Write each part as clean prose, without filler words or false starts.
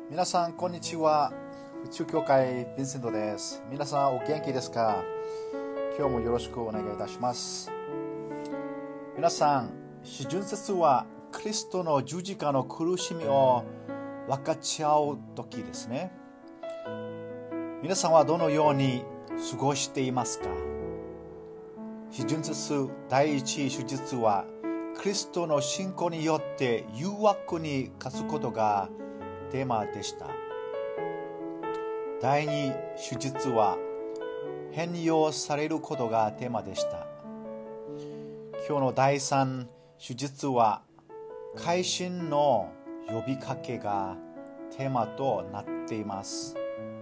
皆さんこんにちは。宇宙教会ヴィンセントです。皆さんお元気ですか？今日もよろしくお願いいたします。皆さん、四旬節はクリストの十字架の苦しみを分かち合う時ですね。皆さんはどのように過ごしていますか？四旬節第一手術はクリストの信仰によって誘惑に勝つことがテーマでした。第二手術は変容されることがテーマでした。今日の第三手術は改心の呼びかけがテーマとなっています。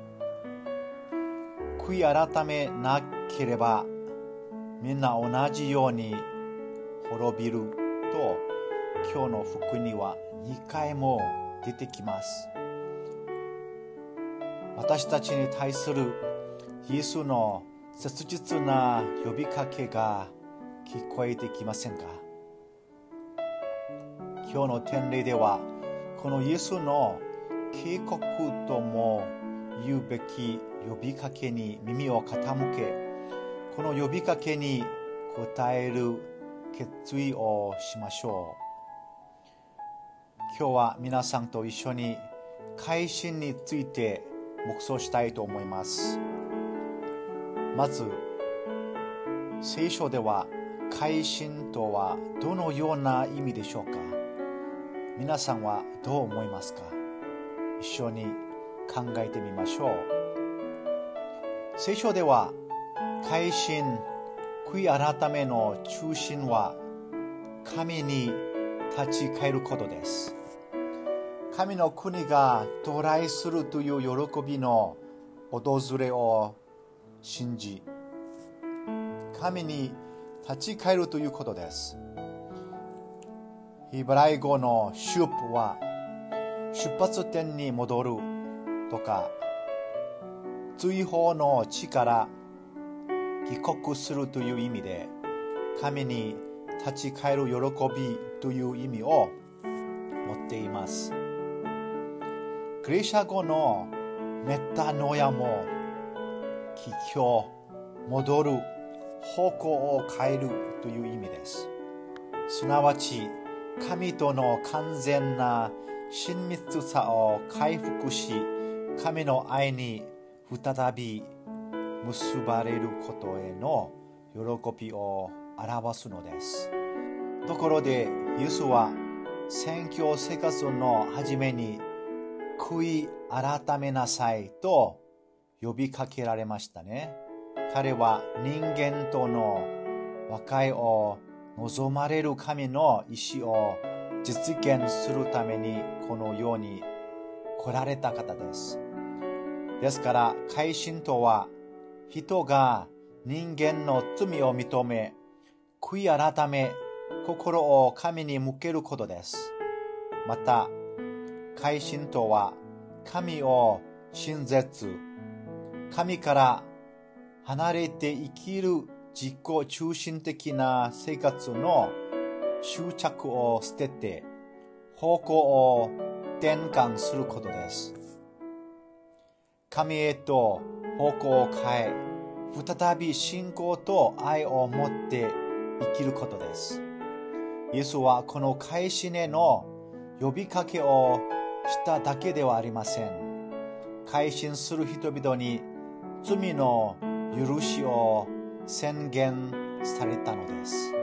悔い改めなければみんな同じように滅びると今日の福音には2回も出てきます。私たちに対するイエスの切実な呼びかけが聞こえてきませんか？今日の典礼ではこのイエスの警告とも言うべき呼びかけに耳を傾け、この呼びかけに応える決意をしましょう。今日は皆さんと一緒に改心について黙想したいと思います。まず、聖書では改心とはどのような意味でしょうか？皆さんはどう思いますか？一緒に考えてみましょう。聖書では改心、悔い改めの中心は神に立ち返ることです。神の国が到来するという喜びの訪れを信じ、神に立ち返るということです。ヘブライ語のシュープは出発点に戻るとか、追放の地から帰国するという意味で、神に立ち返る喜びという意味を持っています。ギリシャ語のメタノヤも帰郷、戻る、方向を変えるという意味です。すなわち神との完全な親密さを回復し、神の愛に再び結ばれることへの喜びを表すのです。ところでイエスは宣教生活の初めに悔い改めなさいと呼びかけられましたね。彼は人間との和解を望まれる神の意志を実現するためにこの世に来られた方です。ですから改心とは人が人間の罪を認め、悔い改め、心を神に向けることです。また改心とは神を信絶、神から離れて生きる自己中心的な生活の執着を捨てて方向を転換することです。神へと方向を変え、再び信仰と愛を持って生きることです。イエスはこの改心への呼びかけをしただけではありません。改心する人々に罪の許しを宣言されたのです。